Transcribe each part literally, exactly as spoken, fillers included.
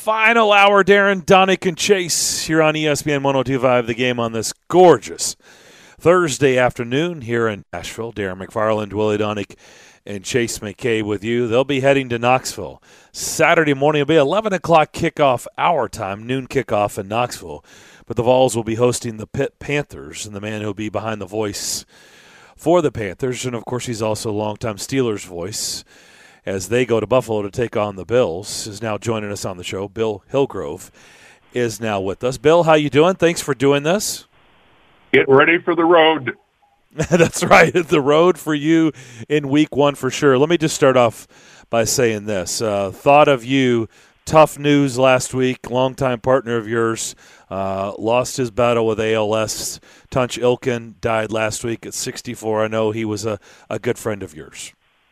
Final hour, Darren, Donick, and Chase here on E S P N one oh two point five, The Game on this gorgeous Thursday afternoon here in Nashville. Darren McFarland, Willie Donick, and Chase McKay with you. They'll be heading to Knoxville. Saturday morning will be eleven o'clock kickoff our time, noon kickoff in Knoxville. But the Vols will be hosting the Pitt Panthers, and the man who will be behind the voice for the Panthers, and of course he's also a longtime Steelers voice, as they go to Buffalo to take on the Bills, is now joining us on the show. Bill Hillgrove is now with us. Bill, how you doing? Thanks for doing this. Get ready for the road. That's right, the road for you in week one for sure. Let me just start off by saying this. Uh, thought of you, tough news last week, longtime partner of yours, uh, lost his battle with A L S. Tunch Ilkin died last week at sixty-four. I know he was a, a good friend of yours.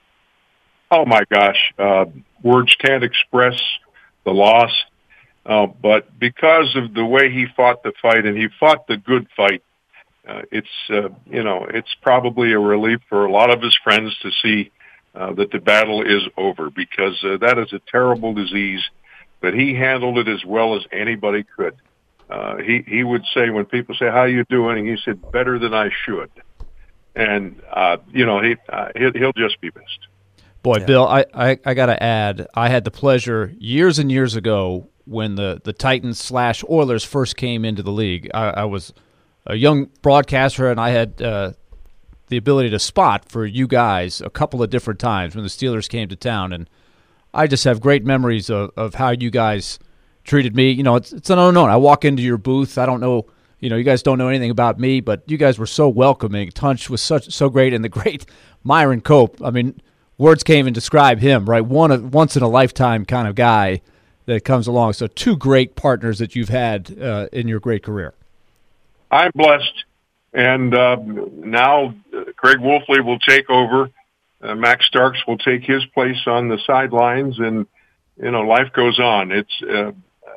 Oh, my gosh. Uh, words can't express the loss. Uh, but because of the way he fought the fight, and he fought the good fight, uh, it's, uh, you know, it's probably a relief for a lot of his friends to see uh, that the battle is over, because uh, that is a terrible disease, but he handled it as well as anybody could. Uh, he, he would say, when people say, how you doing? He said, better than I should. And, uh, you know, he, uh, he'll, he'll just be missed. Boy, yeah. Bill, I, I, I got to add, I had the pleasure years and years ago when the, the Titans slash Oilers first came into the league. I, I was a young broadcaster, and I had uh, the ability to spot for you guys a couple of different times when the Steelers came to town. And I just have great memories of, of how you guys treated me. You know, it's, it's an unknown. I walk into your booth. I don't know, you know, you guys don't know anything about me, but you guys were so welcoming. Tunch was such so great, and the great Myron Cope. I mean, words can't even describe him, right? One of, once in a lifetime kind of guy that comes along. So two great partners that you've had uh, in your great career. I'm blessed, and uh, now uh, Craig Wolfley will take over. Uh, Max Starks will take his place on the sidelines, and you know, life goes on. It's uh, uh,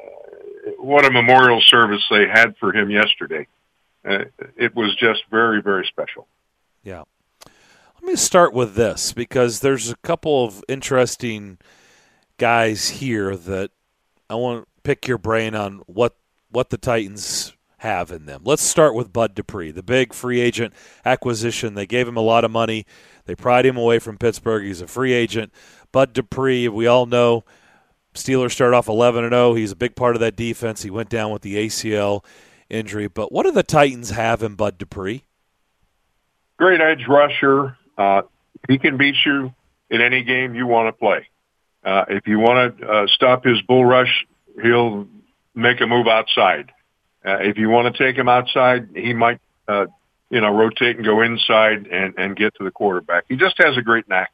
what a memorial service they had for him yesterday. Uh, it was just very, very special. Yeah. Let me start with this, because there's a couple of interesting guys here that I want to pick your brain on what what the Titans have in them. Let's start with Bud Dupree, the big free agent acquisition. They gave him a lot of money. They pried him away from Pittsburgh. He's a free agent. Bud Dupree, we all know, Steelers start off eleven and oh. He's a big part of that defense. He went down with the A C L injury. But what do the Titans have in Bud Dupree? Great edge rusher. Uh, he can beat you in any game you want to play. Uh, if you want to uh, stop his bull rush, he'll make a move outside. Uh, if you want to take him outside, he might, uh, you know, rotate and go inside and, and get to the quarterback. He just has a great knack.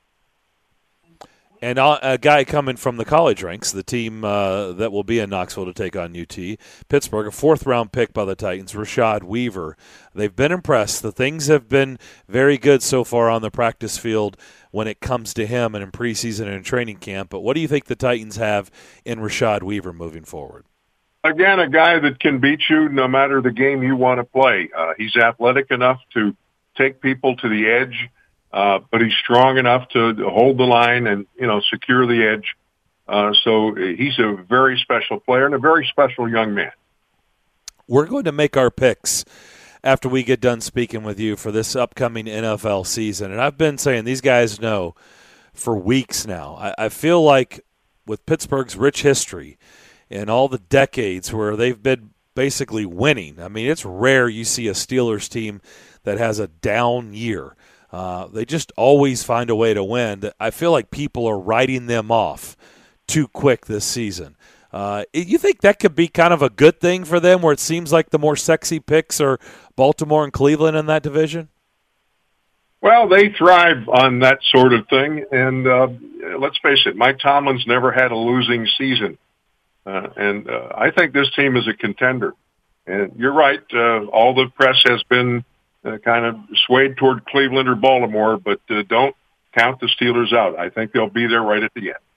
And a guy coming from the college ranks, the team uh, that will be in Knoxville to take on U T, Pittsburgh, a fourth-round pick by the Titans, Rashad Weaver. They've been impressed. The things have been very good so far on the practice field when it comes to him and in preseason and in training camp. But what do you think the Titans have in Rashad Weaver moving forward? Again, a guy that can beat you no matter the game you want to play. Uh, he's athletic enough to take people to the edge. Uh, but he's strong enough to hold the line and, you know, secure the edge. Uh, so he's a very special player and a very special young man. We're going to make our picks after we get done speaking with you for this upcoming N F L season. And I've been saying these guys know for weeks now. I, I feel like with Pittsburgh's rich history and all the decades where they've been basically winning, I mean, it's rare you see a Steelers team that has a down year. Uh, they just always find a way to win. I feel like people are writing them off too quick this season. Uh, you think that could be kind of a good thing for them, where it seems like the more sexy picks are Baltimore and Cleveland in that division? Well, they thrive on that sort of thing. And uh, let's face it, Mike Tomlin's never had a losing season. Uh, and uh, I think this team is a contender. And you're right, uh, all the press has been Uh, kind of swayed toward Cleveland or Baltimore, but uh, don't count the Steelers out. I think they'll be there right at the end.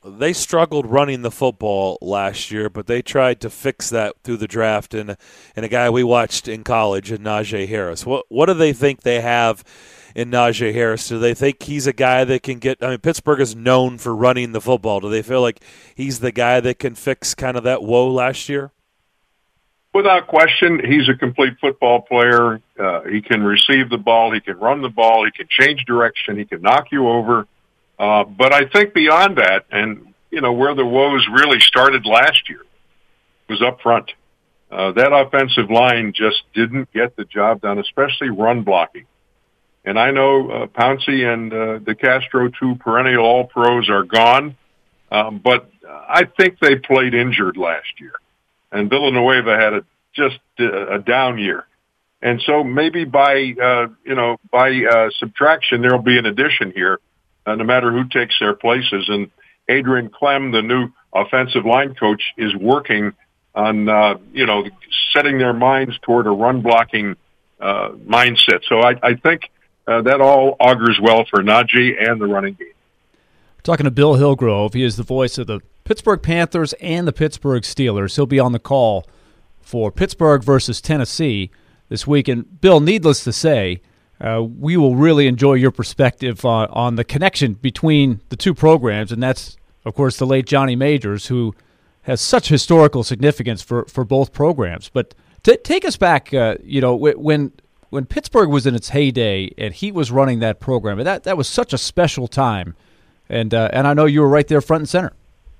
they struggled running the football last year, but they tried to fix that through the draft and and a guy we watched in college, in Najee Harris. What what do they think they have in Najee Harris? Do they think he's a guy that can get – I mean, Pittsburgh is known for running the football. Do they feel like he's the guy that can fix kind of that woe last year? Without question, he's a complete football player. Uh, he can receive the ball. He can run the ball. He can change direction. He can knock you over. Uh, but I think beyond that, and, you know, where the woes really started last year was up front. Uh, that offensive line just didn't get the job done, especially run blocking. And I know uh, Pouncey and uh, DeCastro, two perennial All-Pros, are gone. Um, but I think they played injured last year. And Villanueva had a, just a, a down year. And so maybe by, uh, you know, by uh, subtraction, there will be an addition here, uh, no matter who takes their places. And Adrian Clem, the new offensive line coach, is working on, uh, you know, setting their minds toward a run-blocking uh, mindset. So I, I think uh, that all augurs well for Najee and the running game. Talking to Bill Hillgrove, he is the voice of the Pittsburgh Panthers and the Pittsburgh Steelers. He'll be on the call for Pittsburgh versus Tennessee this week. And, Bill, needless to say, uh, we will really enjoy your perspective on, on the connection between the two programs, and that's, of course, the late Johnny Majors, who has such historical significance for, for both programs. But t- take us back, uh, you know, when when Pittsburgh was in its heyday and he was running that program, and that, that was such a special time. And uh, and I know you were right there front and center.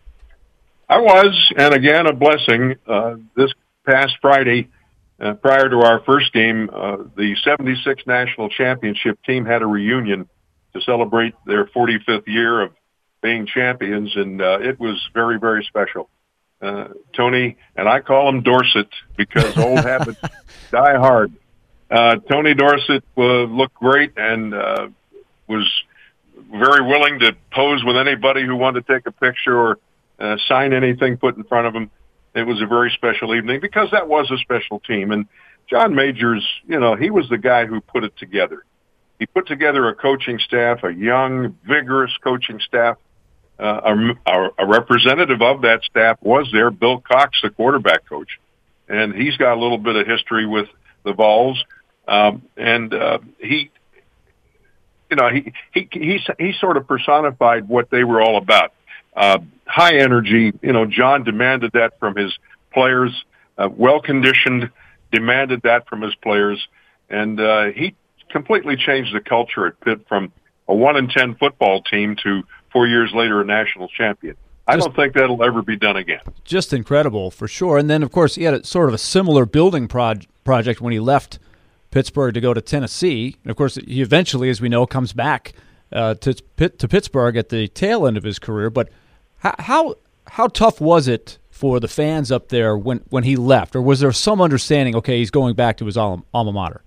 I was, and again, a blessing. Uh, this past Friday, uh, prior to our first game, uh, the seventy-six National Championship team had a reunion to celebrate their forty-fifth year of being champions, and uh, it was very, very special. Uh, Tony, and I call him Dorsett because old habits die hard. Uh, Tony Dorsett uh, looked great and uh, was very willing to pose with anybody who wanted to take a picture or uh, sign anything put in front of him. It was a very special evening because that was a special team. And John Majors, you know, he was the guy who put it together. He put together a coaching staff, a young, vigorous coaching staff. Uh, a, a representative of that staff was there, Bill Cox, the quarterback coach. And he's got a little bit of history with the Vols. Um, and uh, he, you know, he, he, he, he sort of personified what they were all about. Uh, high energy, you know, John demanded that from his players, uh, well-conditioned, demanded that from his players. And uh, he completely changed the culture at Pitt from a one and ten football team to four years later a national champion. I just, don't think that'll ever be done again. Just incredible, for sure. And then, of course, he had a, sort of a similar building proj- project when he left Pittsburgh to go to Tennessee. And, of course, he eventually, as we know, comes back uh, to to Pittsburgh at the tail end of his career. But how how, how tough was it for the fans up there when, when he left? Or was there some understanding, okay, he's going back to his alma, alma mater?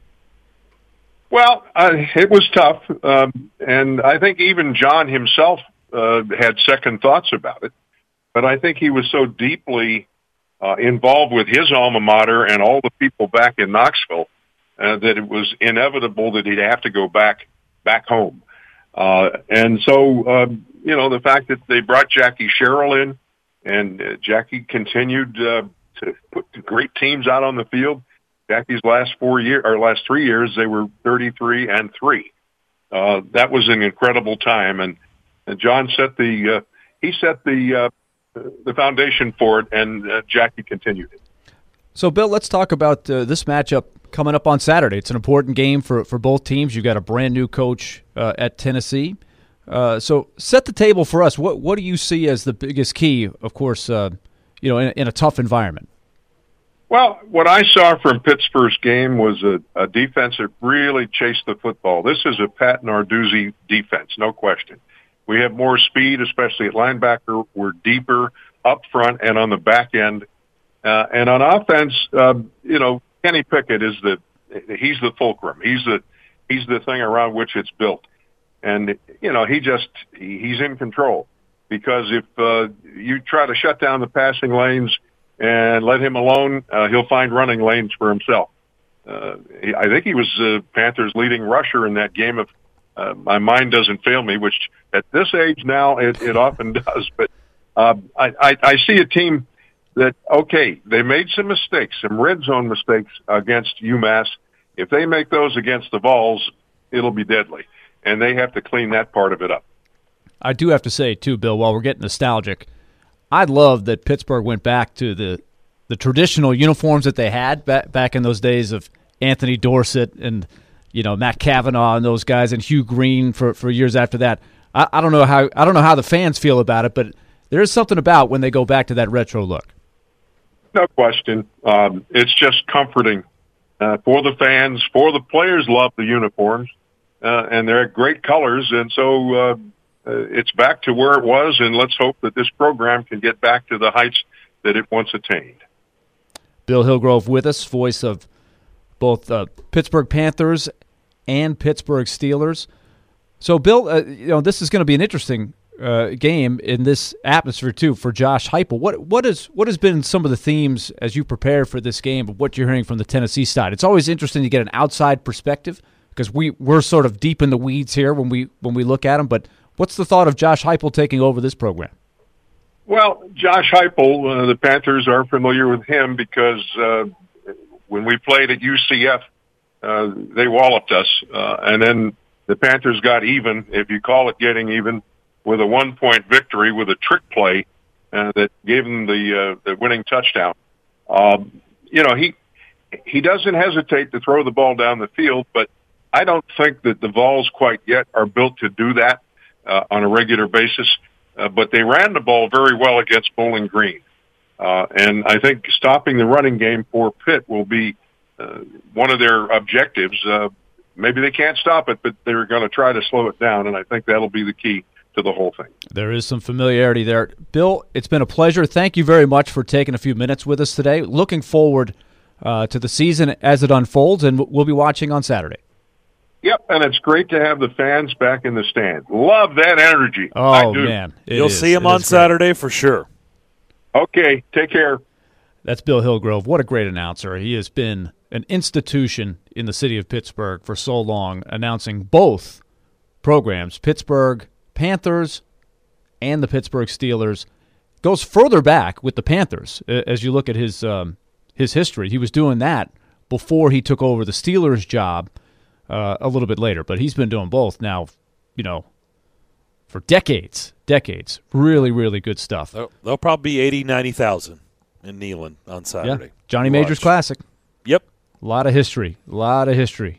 Well, uh, it was tough. Um, and I think even John himself uh, had second thoughts about it. But I think he was so deeply uh, involved with his alma mater and all the people back in Knoxville Uh, that it was inevitable that he'd have to go back back home. Uh, and so, um, you know, the fact that they brought Jackie Sherrill in, and uh, Jackie continued uh, to put great teams out on the field. Jackie's last four years, or last three years, they were thirty-three and three. Uh, that was an incredible time, and, and John set the uh, he set the uh, the foundation for it, and uh, Jackie continued it. So, Bill, let's talk about uh, this matchup coming up on Saturday. It's an important game for, for both teams. You've got a brand-new coach uh, at Tennessee. Uh, so set the table for us. What what do you see as the biggest key, of course, uh, you know, in, in a tough environment? Well, what I saw from Pitt's first game was a, a defense that really chased the football. This is a Pat Narduzzi defense, no question. We have more speed, especially at linebacker. We're deeper up front and on the back end. Uh, and on offense, uh, you know, Kenny Pickett is the he's the fulcrum. He's the he's the thing around which it's built. And, you know, he just he's in control. Because if uh, you try to shut down the passing lanes and let him alone, uh, he'll find running lanes for himself. Uh, he, I think he was uh, Panthers' leading rusher in that game of uh, my mind doesn't fail me, which at this age now it, it often does. But uh, I, I, I see a team that, okay, they made some mistakes, some red zone mistakes against UMass. If they make those against the Vols, it'll be deadly, and they have to clean that part of it up. I do have to say, too, Bill, while we're getting nostalgic, I love that Pittsburgh went back to the, the traditional uniforms that they had back, back in those days of Anthony Dorsett and, you know, Matt Cavanaugh and those guys, and Hugh Green for, for years after that. I, I don't know how I don't know how the fans feel about it, but there is something about when they go back to that retro look. No question. Um, it's just comforting uh, for the fans, for the players. Love the uniforms, uh, and they're great colors, and so uh, uh, it's back to where it was. And let's hope that this program can get back to the heights that it once attained. Bill Hillgrove with us, voice of both uh, Pittsburgh Panthers and Pittsburgh Steelers. So, Bill, uh, you know this is going to be an interesting Uh, game in this atmosphere too for Josh Heupel. What what is what has been some of the themes as you prepare for this game of what you're hearing from the Tennessee side? It's always interesting to get an outside perspective because we we're sort of deep in the weeds here when we when we look at them. But what's the thought of Josh Heupel taking over this program? Well, Josh Heupel, uh, the Panthers are familiar with him because uh, when we played at U C F, uh, they walloped us, uh, and then the Panthers got even, if you call it getting even, with a one-point victory with a trick play uh, that gave him the uh, the winning touchdown. Um, you know, he he doesn't hesitate to throw the ball down the field, but I don't think that the Vols quite yet are built to do that uh, on a regular basis. Uh, but they ran the ball very well against Bowling Green. Uh, and I think stopping the running game for Pitt will be uh, one of their objectives. Uh, maybe they can't stop it, but they're going to try to slow it down, and I think that'll be the key to the whole thing. There is some familiarity there. Bill, it's been a pleasure. Thank you very much for taking a few minutes with us today. Looking forward uh, to the season as it unfolds, and we'll be watching on Saturday. Yep, and it's great to have the fans back in the stand. Love that energy. Oh, I do. man. You'll is. see him it on Saturday for sure. Okay, take care. That's Bill Hillgrove. What a great announcer. He has been an institution in the city of Pittsburgh for so long, announcing both programs, Pittsburgh Panthers and the Pittsburgh Steelers. Goes further back with the Panthers as you look at his um, his history. He was doing that before he took over the Steelers job uh, a little bit later, but he's been doing both now, you know, for decades, decades. Really, really good stuff. There'll, there'll probably be eighty, ninety thousand in Neyland on Saturday. Yeah. Johnny Majors Classic. Yep. A lot of history, a lot of history.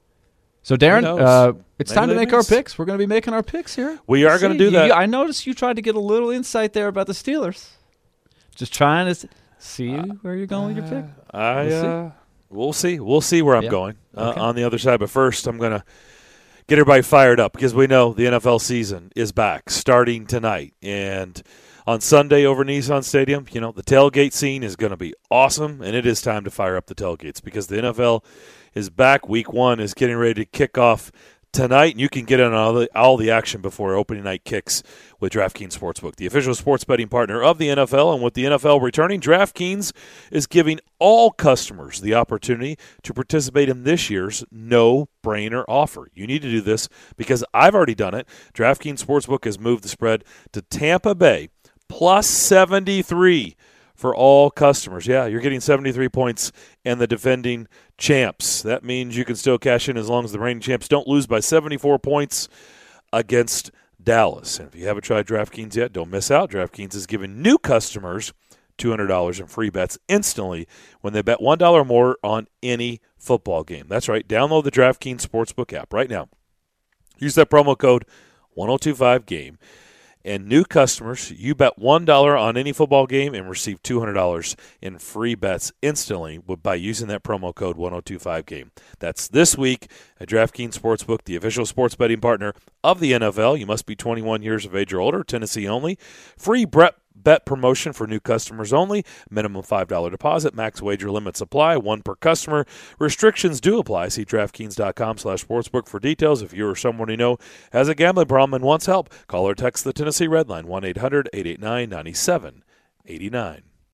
So, Darren, uh, it's Maybe time to make means. our picks. We're going to be making our picks here. We are going to do you, that. you- I noticed you tried to get a little insight there about the Steelers. Just trying to s- see where you're going with your pick. I, We'll see. uh, we'll see. We'll see where I'm Yeah. going uh, Okay. on the other side. But first, I'm going to get everybody fired up because we know the N F L season is back starting tonight. And on Sunday over Nissan Stadium, you know, the tailgate scene is going to be awesome, and it is time to fire up the tailgates because the N F L is back. Week one is getting ready to kick off tonight, and you can get in on all the, all the action before opening night kicks with DraftKings Sportsbook, the official sports betting partner of the N F L. And with the N F L returning, DraftKings is giving all customers the opportunity to participate in this year's no-brainer offer. You need to do this because I've already done it. DraftKings Sportsbook has moved the spread to Tampa Bay plus seventy-three for all customers. Yeah, you're getting seventy-three points and the defending champs. That means you can still cash in as long as the reigning champs don't lose by seventy-four points against Dallas. And if you haven't tried DraftKings yet, don't miss out. DraftKings is giving new customers two hundred dollars in free bets instantly when they bet one dollar or more on any football game. That's right. Download the DraftKings Sportsbook app right now. Use that promo code one oh two five game. And new customers, you bet one dollar on any football game and receive two hundred dollars in free bets instantly by using that promo code one oh two five game. That's this week at DraftKings Sportsbook, the official sports betting partner of the N F L. You must be twenty-one years of age or older, Tennessee only. Free bet bet promotion for new customers only. Minimum five dollars deposit. Max wager limits apply. One per customer. Restrictions do apply. See DraftKings.com slash sportsbook for details. If you or someone you know has a gambling problem and wants help, call or text the Tennessee Red Line, one eight hundred eight eight nine nine seven eight nine.